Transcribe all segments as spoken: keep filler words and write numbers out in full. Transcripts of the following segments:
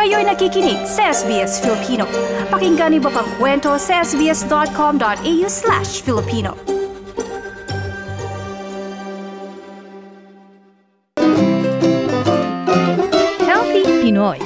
Kayo'y nakikinig sa S B S Filipino. Pakinggan niyo pa ang kwento sa sbs.com.au slash Filipino. Healthy Pinoy.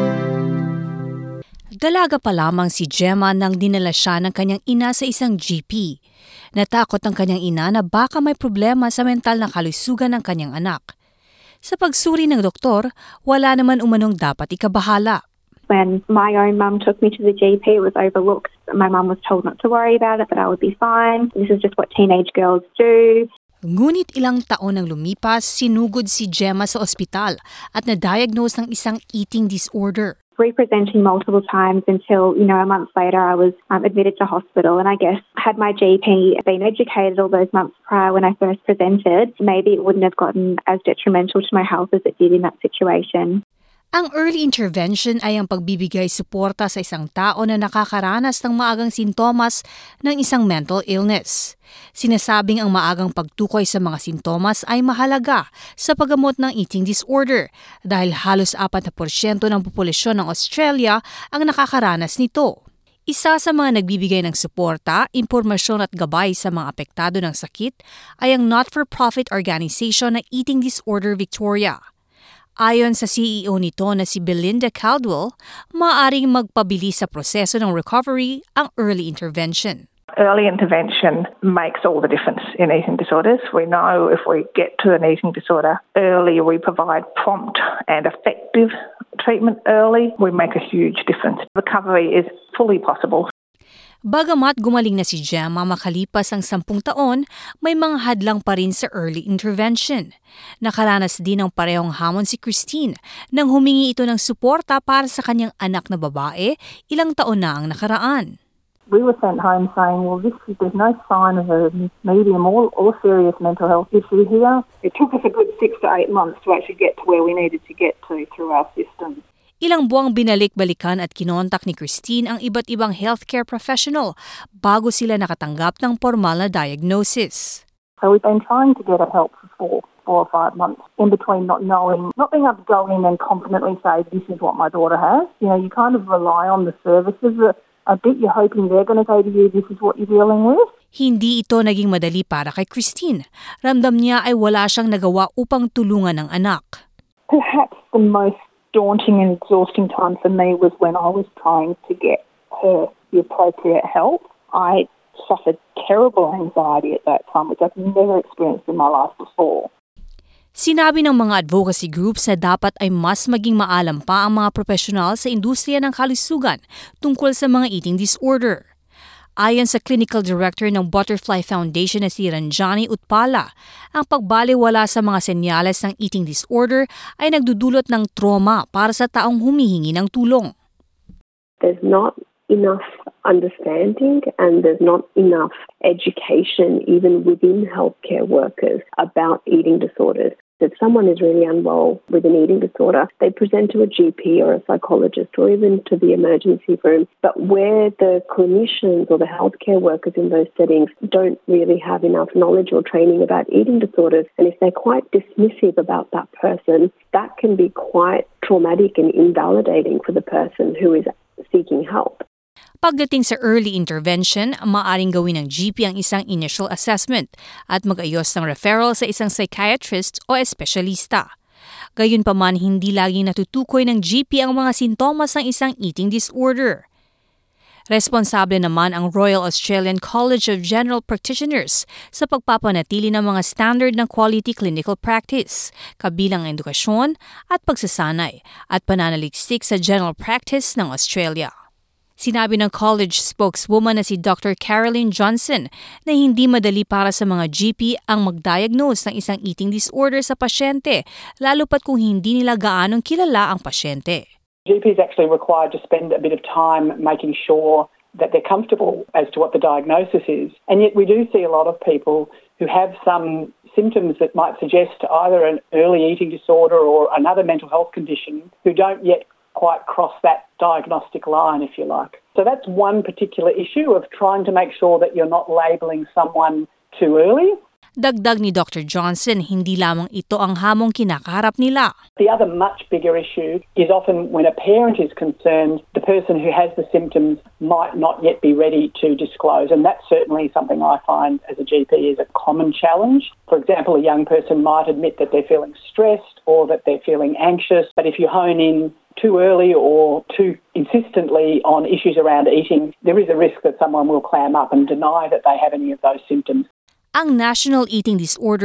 Dalaga pa lamang si Gemma nang dinala siya ng kanyang ina sa isang G P. Natakot ang kanyang ina na baka may problema sa mental na kalusugan ng kanyang anak. Sa pagsuri ng doktor, wala naman umanong dapat ikabahala. When my own mum took me to the G P, it was overlooked. My mum was told not to worry about it, that I would be fine. This is just what teenage girls do. Ngunit ilang taon nang lumipas, sinugod si Gemma sa ospital at na-diagnose ng isang eating disorder. Representing multiple times until, you know, a month later I was um, admitted to hospital, and I guess had my G P been educated all those months prior when I first presented, maybe it wouldn't have gotten as detrimental to my health as it did in that situation. Ang early intervention ay ang pagbibigay suporta sa isang tao na nakakaranas ng maagang sintomas ng isang mental illness. Sinasabing ang maagang pagtukoy sa mga sintomas ay mahalaga sa paggamot ng eating disorder dahil halos apat na porsyento ng populasyon ng Australia ang nakakaranas nito. Isa sa mga nagbibigay ng suporta, impormasyon at gabay sa mga apektado ng sakit ay ang not-for-profit organization na Eating Disorder Victoria. Ayon sa C E O nito na si Belinda Caldwell, maaaring magpabilis sa proseso ng recovery ang early intervention. Early intervention makes all the difference in eating disorders. We know if we get to an eating disorder early, we provide prompt and effective treatment early, we make a huge difference. Recovery is fully possible. Bagamat gumaling na si Gemma makalipas ang sampung taon, may mga hadlang pa rin sa early intervention. Nakaranas din ng parehong hamon si Christine nang humingi ito ng suporta para sa kanyang anak na babae ilang taon na ang nakaraan. We were sent home saying, well, this, there's no sign of a medium or, or serious mental health issue here. It took us a good six to eight months to actually get to where we needed to get to through our system. Ilang buwang binalik-balikan at kinontak ni Christine ang iba't ibang healthcare professional bago sila nakatanggap ng formal na diagnosis. So we've been trying to get her help for four, four or five months in between not knowing, not being able to go in and confidently say, this is what my daughter has. You know, you kind of rely on the services. A bit you're hoping they're going to say to you, this is what you're dealing with. Hindi ito naging madali para kay Christine. Ramdam niya ay wala siyang nagawa upang tulungan ang anak. Perhaps the most daunting and exhausting time for me was when I was trying to get her the appropriate help. I suffered terrible anxiety at that time, which I've never experienced in my life before. Sinabi ng mga advocacy groups na dapat ay mas maging maalam pa ang mga profesional sa industriya ng kalusugan tungkol sa mga eating disorder. Ayon sa Clinical Director ng Butterfly Foundation na si Ranjani Utpala, ang pagbaliwala sa mga senyales ng eating disorder ay nagdudulot ng trauma para sa taong humihingi ng tulong. There's not enough understanding and there's not enough education even within healthcare workers about eating disorders. If someone is really unwell with an eating disorder, they present to a G P or a psychologist or even to the emergency room. But where the clinicians or the healthcare workers in those settings don't really have enough knowledge or training about eating disorders, and if they're quite dismissive about that person, that can be quite traumatic and invalidating for the person who is seeking help. Pagdating sa early intervention, maaaring gawin ng G P ang isang initial assessment at mag-ayos ng referral sa isang psychiatrist o espesyalista. Gayunpaman, hindi laging natutukoy ng G P ang mga sintomas ng isang eating disorder. Responsable naman ang Royal Australian College of General Practitioners sa pagpapanatili ng mga standard ng quality clinical practice, kabilang ang edukasyon at pagsasanay at pananaliksik sa general practice ng Australia. Sinabi ng college spokeswoman na si Doctor Caroline Johnson na hindi madali para sa mga G P ang mag-diagnose ng isang eating disorder sa pasyente, lalo pat kung hindi nila gaanong kilala ang pasyente. G P is actually required to spend a bit of time making sure that they're comfortable as to what the diagnosis is. And yet we do see a lot of people who have some symptoms that might suggest either an early eating disorder or another mental health condition who don't yet quite cross that diagnostic line, if you like. So that's one particular issue of trying to make sure that you're not labelling someone too early. Dagdag ni Doctor Johnson, hindi lamang ito ang hamong kinakaharap nila. The other much bigger issue is often when a parent is concerned, the person who has the symptoms might not yet be ready to disclose. And that's certainly something I find as a G P is a common challenge. For example, a young person might admit that they're feeling stressed or that they're feeling anxious. But if you hone in too early or too insistently on issues around eating, there is a risk that someone will clam up and deny that they have any of those symptoms. Ang National Eating Disorder